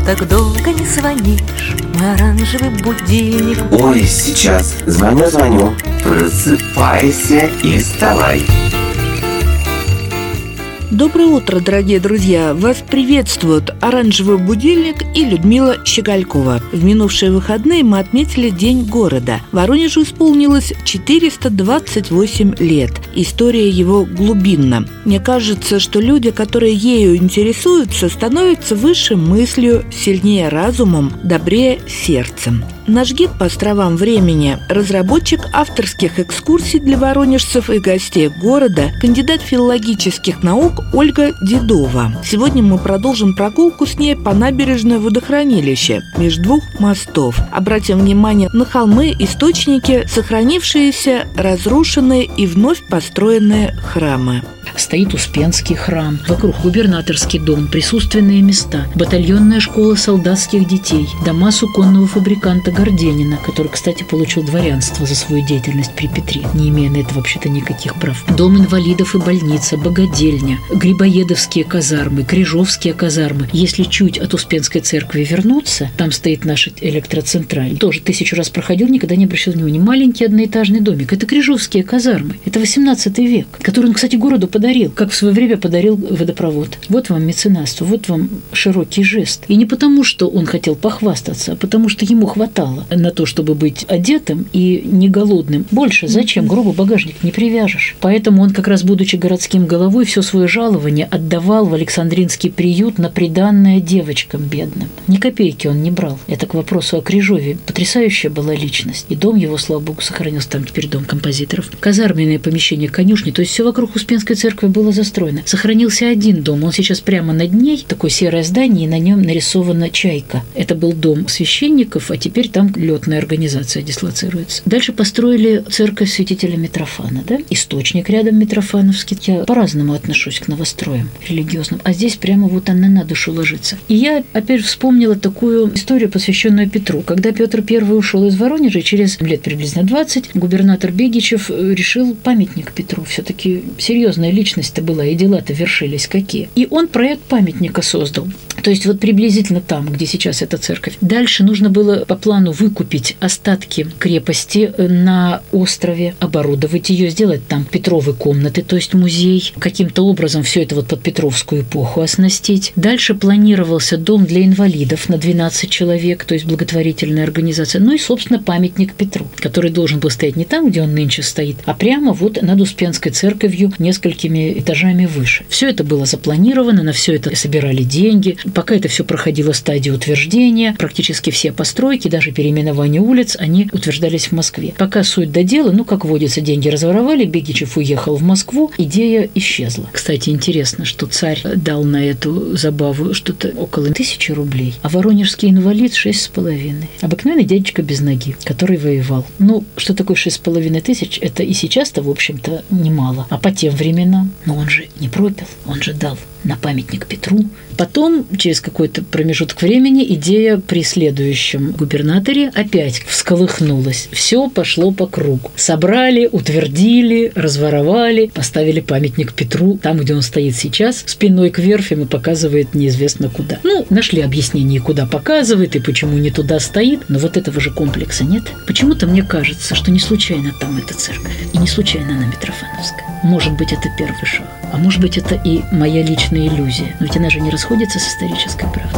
так долго не звонишь, мой оранжевый будильник. Ой, сейчас, звоню. Просыпайся и вставай. Доброе утро, дорогие друзья! Вас приветствуют оранжевый будильник и Людмила Щеголькова. В минувшие выходные мы отметили День города. Воронежу исполнилось 428 лет. История его глубинна. Мне кажется, что люди, которые ею интересуются, становятся выше мыслью, сильнее разумом, добрее сердцем. Наш гид по островам времени, разработчик авторских экскурсий для воронежцев и гостей города, кандидат филологических наук Ольга Дедова. Сегодня мы продолжим прогулку с ней по набережной водохранилища между двух мостов. Обратим внимание на холмы, источники, сохранившиеся, разрушенные и вновь построенные храмы. Стоит Успенский храм, вокруг губернаторский дом, присутственные места, батальонная школа солдатских детей, дома суконного фабриканта Горденина, который, кстати, получил дворянство за свою деятельность при Петре, не имея на это вообще-то никаких прав. Дом инвалидов и больница, богадельня, Грибоедовские казармы, Крижовские казармы. Если чуть от Успенской церкви вернуться, там стоит наша электроцентраль. Тоже 1000 раз проходил, никогда не обращал внимания. Маленький одноэтажный домик. Это Крижовские казармы. Это 18 век, который он, кстати, городу подарил, как в свое время подарил водопровод. Вот вам меценатство, вот вам широкий жест. И не потому, что он хотел похвастаться, а потому, что ему хватало на то, чтобы быть одетым и не голодным. Больше зачем? Грубо багажник не привяжешь. Поэтому он, как раз будучи городским головой, все свое жалование отдавал в Александринский приют на приданное девочкам бедным. Ни копейки он не брал. Это к вопросу о Крижове. Потрясающая была личность. И дом его, слава богу, сохранился. Там теперь дом композиторов. Казарменное помещение, конюшни. То есть все вокруг Успенской церкви было застроено. Сохранился один дом. Он сейчас прямо над ней. Такое серое здание, и на нем нарисована чайка. Это был дом священников, а теперь там летная организация дислоцируется. Дальше построили церковь святителя Митрофана. Да? Источник рядом Митрофановский. Я по-разному отношусь к новостроям религиозным. А здесь прямо вот она на душу ложится. И я опять вспомнила такую историю, посвященную Петру. Когда Петр I ушел из Воронежа, через лет приблизительно 20, губернатор Бегичев решил памятник Петру. Все-таки серьезная личность-то была, и дела-то вершились какие. И он проект памятника создал. То есть вот приблизительно там, где сейчас эта церковь. Дальше нужно было по плану выкупить остатки крепости на острове, оборудовать ее, сделать там Петровы комнаты, то есть музей. Каким-то образом все это вот под Петровскую эпоху оснастить. Дальше планировался дом для инвалидов на 12 человек, то есть благотворительная организация. Ну и, собственно, памятник Петру, который должен был стоять не там, где он нынче стоит, а прямо вот над Успенской церковью несколькими этажами выше. Все это было запланировано, на все это собирали деньги. Пока это все проходило стадию утверждения, практически все постройки, даже переименование улиц, они утверждались в Москве. Пока суть до дела, как водится, деньги разворовали, Бегичев уехал в Москву, идея исчезла. Кстати, интересно, что царь дал на эту забаву что-то около 1000 рублей, а воронежский инвалид 6,5. Обыкновенный дядечка без ноги, который воевал. Что такое 6,5 это и сейчас-то, в общем-то, немало. А по тем временам, он же не пропил, он же дал на памятник Петру. Потом, через какой-то промежуток времени, идея при следующем губернаторе опять всколыхнулась. Все пошло по кругу. Собрали, утвердили, разворовали, поставили памятник Петру там, где он стоит сейчас, спиной к верфям и показывает неизвестно куда. Нашли объяснение, куда показывает и почему не туда стоит, но вот этого же комплекса нет. Почему-то мне кажется, что не случайно там эта церковь, и не случайно она Митрофановская. Может быть, это первый шаг, а может быть, это и моя личная иллюзия. Но ведь она же не расходится с исторической правдой.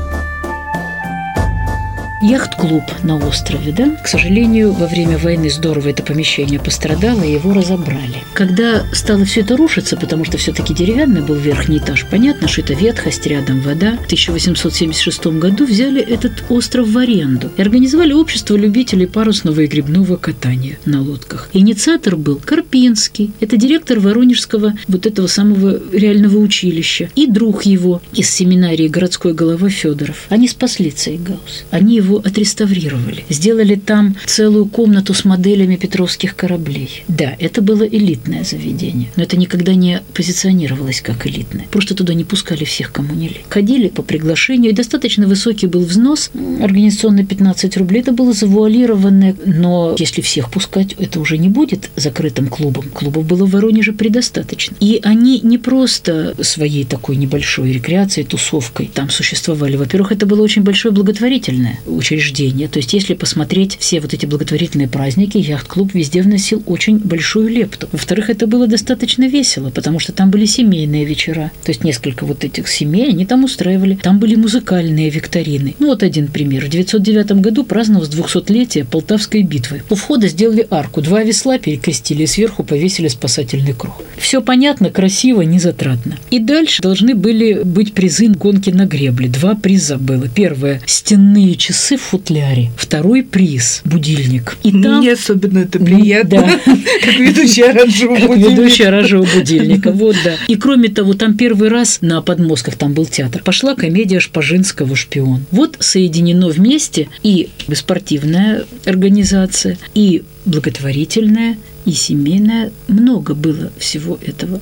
Яхт-клуб на острове, да? К сожалению, во время войны здорово это помещение пострадало, и его разобрали. Когда стало все это рушиться, потому что все-таки деревянный был верхний этаж, понятно, что это ветхость, рядом вода. В 1876 году взяли этот остров в аренду и организовали общество любителей парусного и гребного катания на лодках. Инициатор был Карпинский, это директор Воронежского вот этого самого реального училища, и друг его из семинарии городской голова Федоров. Они спасли Цейгаус. Они его его отреставрировали. Сделали там целую комнату с моделями петровских кораблей. Да, это было элитное заведение, но это никогда не позиционировалось как элитное. Просто туда не пускали всех, кому не лень. Ходили по приглашению, и достаточно высокий был взнос, организационно 15 рублей. Это было завуалированное, но если всех пускать, это уже не будет закрытым клубом. Клубов было в Воронеже предостаточно. И они не просто своей такой небольшой рекреацией, тусовкой там существовали. Во-первых, это было очень большое благотворительное учреждение. То есть, если посмотреть все вот эти благотворительные праздники, яхт-клуб везде вносил очень большую лепту. Во-вторых, это было достаточно весело, потому что там были семейные вечера. То есть, несколько вот этих семей они там устраивали. Там были музыкальные викторины. Ну, вот один пример. В 909 году праздновалось 200-летие Полтавской битвы. У входа сделали арку, 2 весла перекрестили и сверху повесили спасательный круг. Все понятно, красиво, незатратно. И дальше должны были быть призы гонки на гребле. 2 приза было. Первое – стенные часы в футляре. Второй приз – будильник. И там... Мне особенно это приятно. Да. Как ведущая оранжевого будильника. Вот, да. И кроме того, там первый раз на подмостках, там был театр, пошла комедия Шпажинского «Шпион». Вот соединено вместе и спортивная организация, и благотворительная, и семейная. Много было всего этого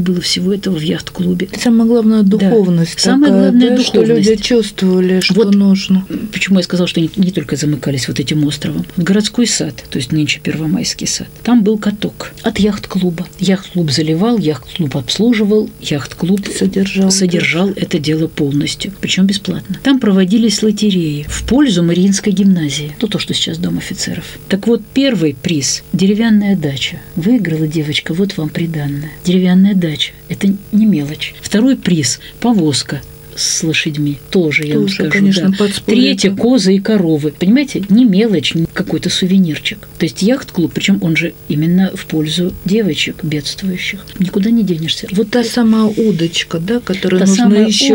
в яхт-клубе. Самое главное – духовность. Да. Самое главное – духовность. Что люди чувствовали, что вот нужно. Почему я сказала, что не только замыкались вот этим островом. В городской сад, то есть нынче Первомайский сад, там был каток от яхт-клуба. Яхт-клуб заливал, яхт-клуб обслуживал, яхт-клуб содержал это дело полностью, причем бесплатно. Там проводились лотереи в пользу Мариинской гимназии. То, что сейчас Дом офицеров. Так вот, первый приз – деревянная дача. Выиграла девочка, вот вам приданное. Деревянная дача. Это не мелочь. Второй приз – повозка с лошадьми. Тоже, я вам скажу. Конечно, да. Третье – козы и коровы. Понимаете, не мелочь, не какой-то сувенирчик. То есть яхт-клуб, причем он же именно в пользу девочек бедствующих. Никуда не денешься. Вот та самая удочка, да, которую нужно еще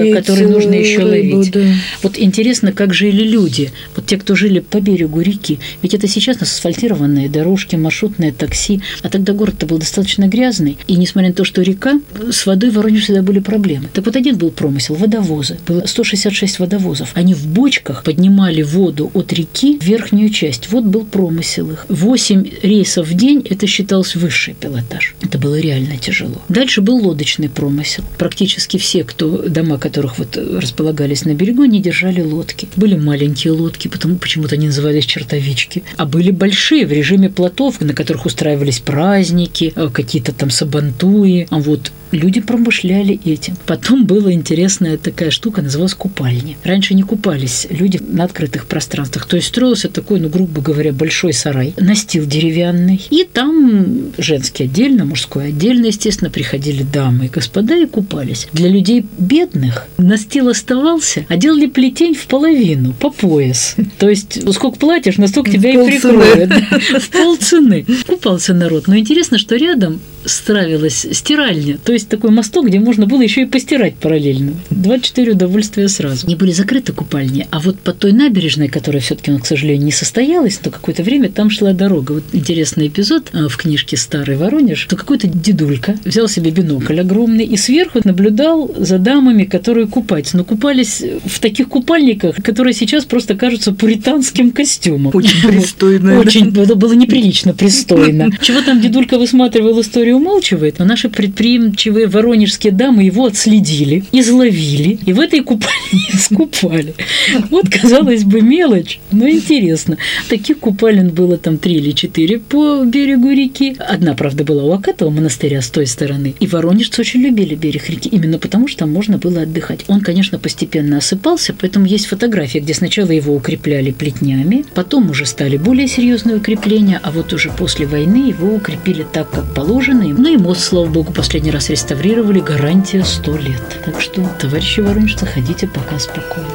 ловить. Да. Вот интересно, как жили люди. Вот те, кто жили по берегу реки. Ведь это сейчас асфальтированные дорожки, маршрутные такси. А тогда город-то был достаточно грязный. И несмотря на то, что река, с водой в Воронеже всегда были проблемы. Так вот, один был промысел. Водовозы. Было 166 водовозов. Они в бочках поднимали воду от реки в верхнюю часть. Вот был промысел их. 8 рейсов в день – это считалось высший пилотаж. Это было реально тяжело. Дальше был лодочный промысел. Практически все, дома которых вот располагались на берегу, они держали лодки. Были маленькие лодки, потому почему-то они назывались чертовички. А были большие в режиме плотов, на которых устраивались праздники, какие-то там сабантуи. А вот люди промышляли этим. Потом была интересная такая штука, называлась купальня. Раньше не купались люди на открытых пространствах. То есть строился такой, грубо говоря, большой сарай, настил деревянный. И там женский отдельно, мужской отдельно, естественно, приходили дамы и господа и купались. Для людей бедных настил оставался, а делали плетень в половину, по пояс. То есть сколько платишь, настолько тебя и прикроют. В полцены. Купался народ. Но интересно, что рядом ставилась стиральня, то есть такой мосток, где можно было еще и постирать параллельно. 24 удовольствия сразу. Не были закрыты купальни, а вот по той набережной, которая все-таки, к сожалению, не состоялась, то какое-то время там шла дорога. Вот интересный эпизод в книжке «Старый Воронеж», то какой-то дедулька взял себе бинокль огромный и сверху наблюдал за дамами, которые купаются. Но купались в таких купальниках, которые сейчас просто кажутся пуританским костюмом. Очень пристойно. Очень, это было неприлично пристойно. Чего там дедулька высматривал историю, умалчивает, но наши предприимчивые воронежские дамы его отследили, изловили и в этой купальне скупали. Вот, казалось бы, мелочь, но интересно. Таких купалин было там 3 или 4 по берегу реки. Одна, правда, была у Акатова монастыря с той стороны. И воронежцы очень любили берег реки, именно потому, что там можно было отдыхать. Он, конечно, постепенно осыпался, поэтому есть фотографии, где сначала его укрепляли плетнями, потом уже стали более серьезные укрепления, а вот уже после войны его укрепили так, как положено. Ну и мост, слава богу, последний раз реставрировали, гарантия 100 лет. Так что, товарищи воронежцы, ходите пока спокойно.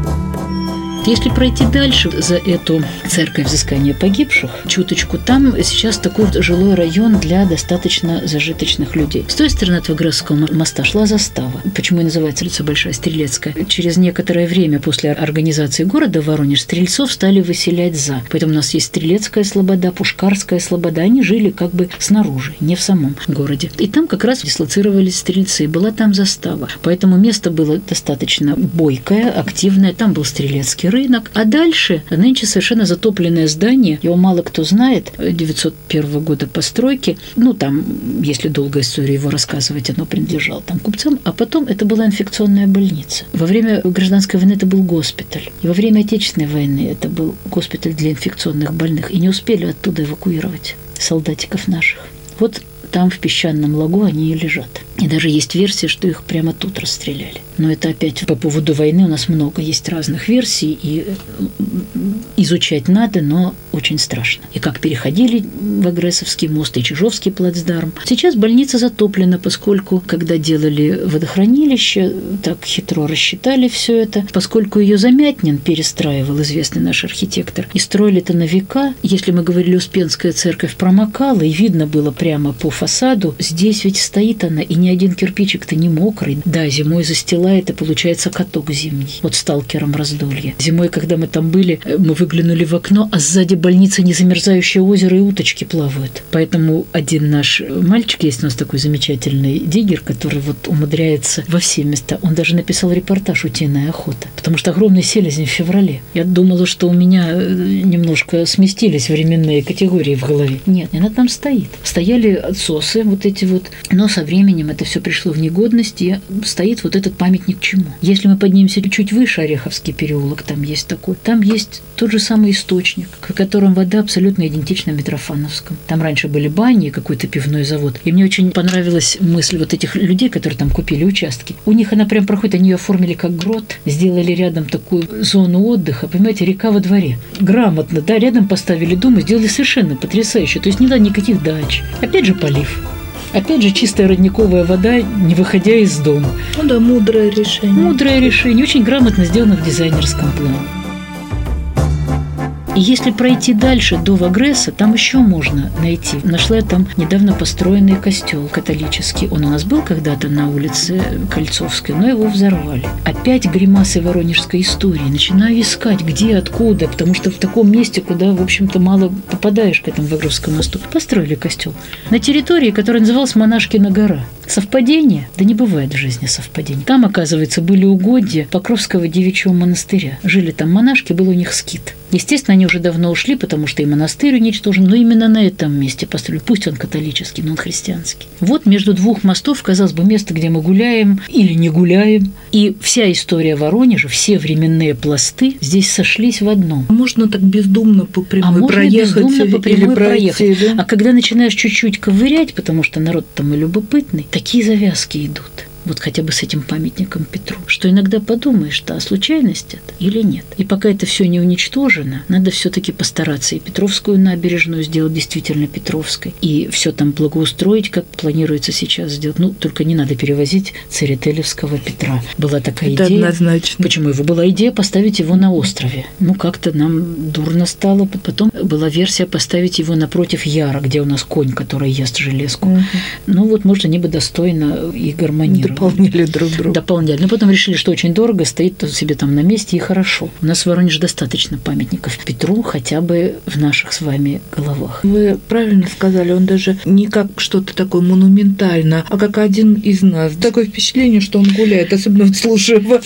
Если пройти дальше за эту церковь взыскания погибших, чуточку, там сейчас такой жилой район для достаточно зажиточных людей. С той стороны от Ваграсского моста шла застава. Почему и называется улица Большая Стрелецкая? Через некоторое время после организации города Воронеж стрельцов стали выселять за. Поэтому у нас есть Стрелецкая слобода, Пушкарская слобода. Они жили как бы снаружи, не в самом городе. И там как раз дислоцировались стрельцы. Была там застава. Поэтому место было достаточно бойкое, активное. Там был стрелецкий рынок. А дальше нынче совершенно затопленное здание. Его мало кто знает. 901 года постройки. Ну, там, если долгая история его рассказывать, оно принадлежало там купцам. А потом это была инфекционная больница. Во время гражданской войны это был госпиталь. И во время Отечественной войны это был госпиталь для инфекционных больных. И не успели оттуда эвакуировать солдатиков наших. Вот там, в Песчаном лагу, они и лежат. И даже есть версия, что их прямо тут расстреляли. Но это опять по поводу войны у нас много есть разных версий, и изучать надо, но очень страшно. И как переходили в Агрессовский мост и Чижовский плацдарм. Сейчас больница затоплена, поскольку, когда делали водохранилище, так хитро рассчитали все это, поскольку ее Замятнин перестраивал, известный наш архитектор, и строили это на века. Если мы говорили, Успенская церковь промокала, и видно было прямо по фасаду, здесь ведь стоит она, и ни один кирпичик-то не мокрый. Да, зимой застилает, и получается каток зимний. Вот сталкером раздолье. Зимой, когда мы там были, мы выглянули в окно, а сзади больницы незамерзающее озеро, и уточки плавают. Поэтому один наш мальчик, есть у нас такой замечательный диггер, который вот умудряется во все места. Он даже написал репортаж «Утиная охота», потому что огромный селезень в феврале. Я думала, что у меня немножко сместились временные категории в голове. Нет, она там стоит. Стояли отсосы вот эти вот, но со временем это все пришло в негодность, и стоит вот этот памятник чему. Если мы поднимемся чуть выше, Ореховский переулок, там есть такой, там есть тот же самый источник, в котором вода абсолютно идентична Митрофановскому. Там раньше были бани и какой-то пивной завод. И мне очень понравилась мысль вот этих людей, которые там купили участки. У них она прям проходит, они ее оформили как грот, сделали рядом такую зону отдыха, понимаете, река во дворе. Грамотно, да, рядом поставили дом и сделали совершенно потрясающе. То есть не надо никаких дач. Опять же полив. Опять же, чистая родниковая вода, не выходя из дома. Ну да, мудрое решение. Мудрое решение, очень грамотно сделано в дизайнерском плане. И если пройти дальше, до Вагресса, там еще можно найти. Нашла я там недавно построенный костел католический. Он у нас был когда-то на улице Кольцовской, но его взорвали. Опять гримасы воронежской истории. Начинаю искать, где, откуда, потому что в таком месте, куда, в общем-то, мало попадаешь к этому Вагровскому мосту. Построили костел на территории, которая называлась Монашкина гора. Совпадение? Да не бывает в жизни совпадений. Там, оказывается, были угодья Покровского девичьего монастыря. Жили там монашки, был у них скит. Естественно, они уже давно ушли, потому что и монастырь уничтожен, но именно на этом месте построили. Пусть он католический, но он христианский. Вот между двух мостов, казалось бы, место, где мы гуляем или не гуляем. И вся история Воронежа, все временные пласты здесь сошлись в одном. Можно так бездумно по прямой проехать. Бездумно по прямой проехать. Да? А когда начинаешь чуть-чуть ковырять, потому что народ там и любопытный, такие завязки идут. Вот хотя бы с этим памятником Петру, что иногда подумаешь-то, а случайность это или нет. И пока это все не уничтожено, надо все-таки постараться и Петровскую набережную сделать действительно Петровской, и все там благоустроить, как планируется сейчас сделать. Ну, только не надо перевозить Церетелевского Петра. Была такая это идея. Однозначно. Почему? Его была идея поставить его на острове. Ну, как-то нам дурно стало. Потом была версия поставить его напротив Яра, где у нас конь, который ест железку. Угу. Ну, вот, может, они бы достойно и гармонировали. Дополняли друг друга. Дополняли. Но потом решили, что очень дорого, стоит себе там на месте, и хорошо. У нас в Воронеже достаточно памятников Петру, хотя бы в наших с вами головах. Вы правильно сказали, он даже не как что-то такое монументально, а как один из нас. Такое впечатление, что он гуляет, особенно слушая вас.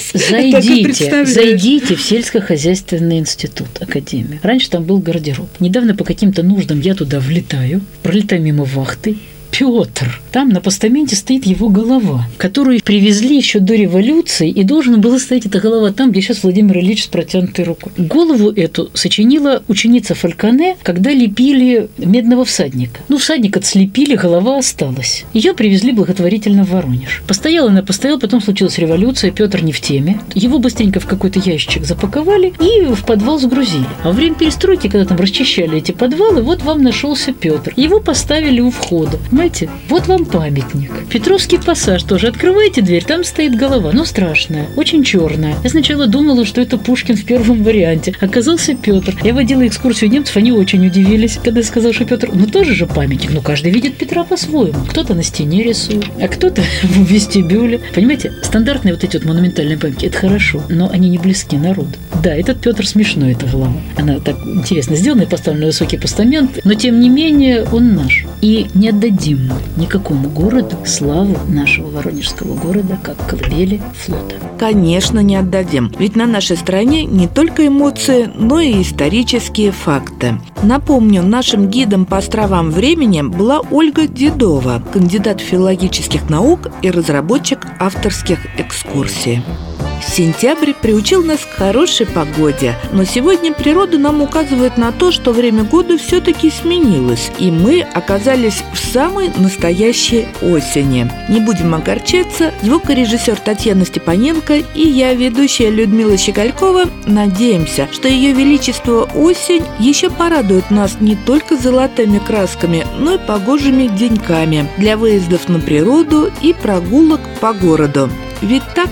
Зайдите в сельскохозяйственный институт, академию. Раньше там был гардероб. Недавно по каким-то нуждам я туда влетаю, пролетаю мимо вахты. Петр. Там на постаменте стоит его голова, которую привезли еще до революции, и должен был стоять эта голова там, где сейчас Владимир Ильич с протянутой рукой. Голову эту сочинила ученица Фальконе, когда лепили медного всадника. Ну, всадника слепили, голова осталась. Ее привезли благотворительно в Воронеж. Постояла она, потом случилась революция, Петр не в теме. Его быстренько в какой-то ящик запаковали и в подвал сгрузили. А во время перестройки, когда там расчищали эти подвалы, вот вам нашелся Петр. Его поставили у входа. Понимаете? Вот вам памятник. Петровский пассаж тоже. Открываете дверь, там стоит голова, но страшная, очень черная. Я сначала думала, что это Пушкин в первом варианте. Оказался Петр. Я водила экскурсию немцев, они очень удивились, когда я сказала, что Петр, ну тоже же памятник, но каждый видит Петра по-своему. Кто-то на стене рисует, а кто-то в вестибюле. Понимаете, стандартные вот эти вот монументальные памятники, это хорошо, но они не близки народу. Да, этот Петр смешной, эта голова. Она так интересно сделана и поставлена на высокий постамент, но тем не менее он наш. И не отдадим отдадим никакому городу славу нашего воронежского города как колыбели флота. Конечно, не отдадим. Ведь на нашей стране не только эмоции, но и исторические факты. Напомню, нашим гидом по островам времени была Ольга Дедова, кандидат филологических наук и разработчик авторских экскурсий. Сентябрь приучил нас к хорошей погоде, но сегодня природа нам указывает на то, что время года все-таки сменилось, и мы оказались в самой настоящей осени. Не будем огорчаться, звукорежиссер Татьяна Степаненко и я, ведущая Людмила Щеголькова, надеемся, что Ее Величество осень еще порадует нас не только золотыми красками, но и погожими деньками для выездов на природу и прогулок по городу. Ведь так?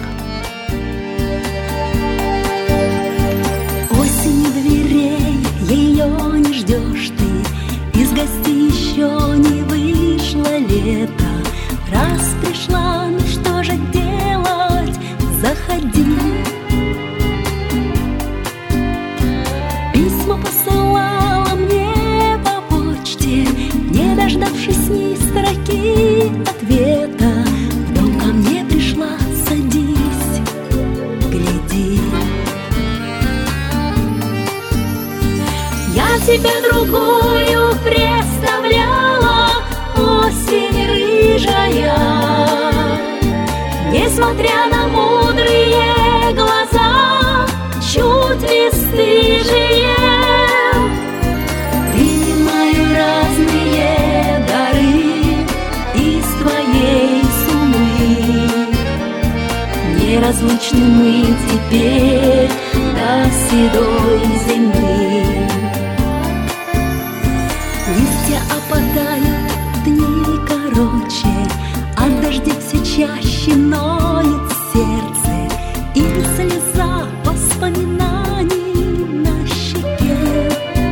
Ее не ждешь ты, из гостей еще не вышло лето. Раз пришла, ну что же делать, заходи. Письма посылала мне по почте, не дождавшись ни строки ответа. В дом ко мне пришла, садись, гляди. Я тебе другую представляла, осень рыжая. Несмотря на мудрые глаза, чуть бесстыжие, принимаю разные дары из твоей сумы. Неразлучны мы теперь до седой зимы. Листья опадают, дни короче, от дождей все чаще ноет сердце, и слеза воспоминаний на щеке.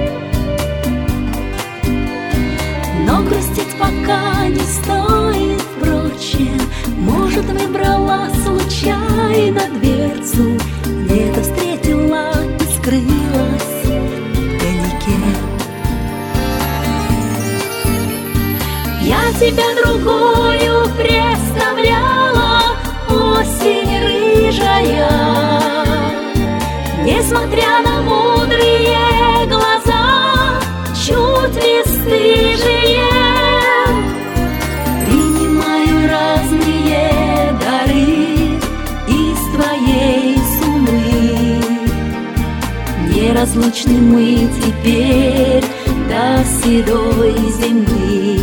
Но грустить пока не стоит, впрочем, может, выбрала случайно дверцу, где-то встретила и скрылась в тайнике. Я тебя другую представляла, осень рыжая. Несмотря на мудрые глаза, чуть бесстыжие, принимаю разные дары из твоей сумы. Неразлучны мы теперь до седой зимы.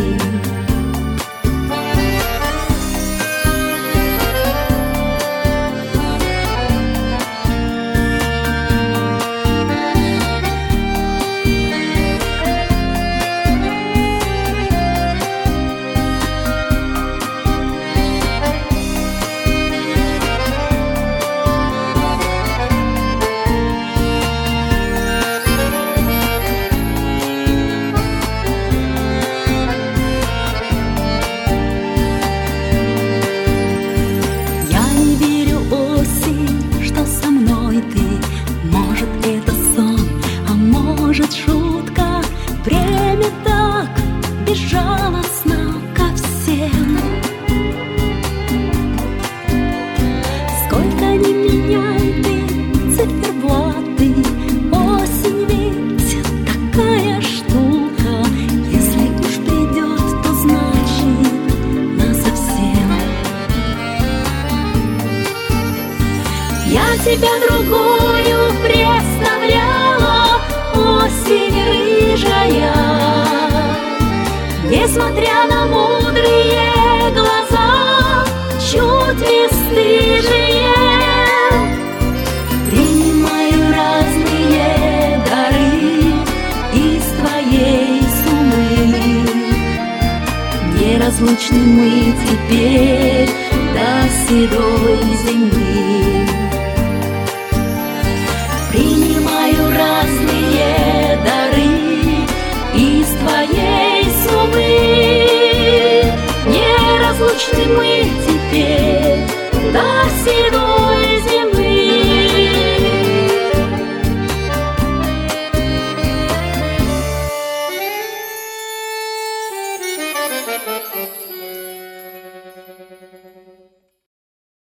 Безжалостно ко всем. Сколько ни меняй ты циферблаты, осень ведь такая штука. Если уж придет, то значит насовсем. Я тебя другую представляла, осень рыжая. Несмотря на мудрые глаза, чуть бесстыжие, принимаю разные дары из твоей сумы. Неразлучны мы теперь до седой зимы. Принимаю разные дары из твоей сумы. Неразлучны мы теперь